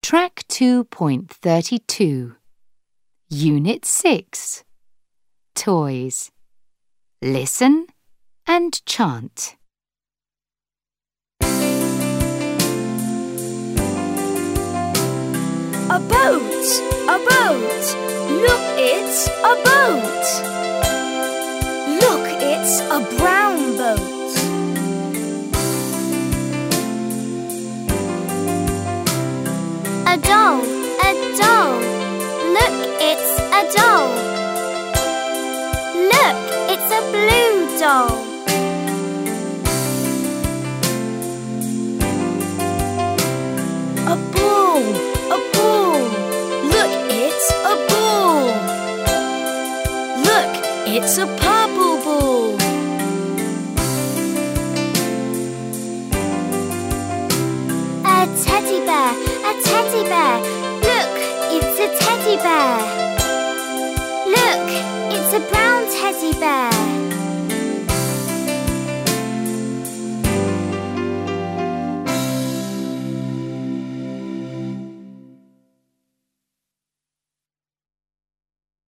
Track 2.32 Unit 6 Toys. Listen and chant. A boat, a boat, look, it's a boat. Look, it's a brown boat. A doll, look, it's a doll. Look, it's a blue doll. A ball, look, it's a ball. Look, it's a purple ball. A teddy bear, look, it's a teddy bear. Look, it's a brown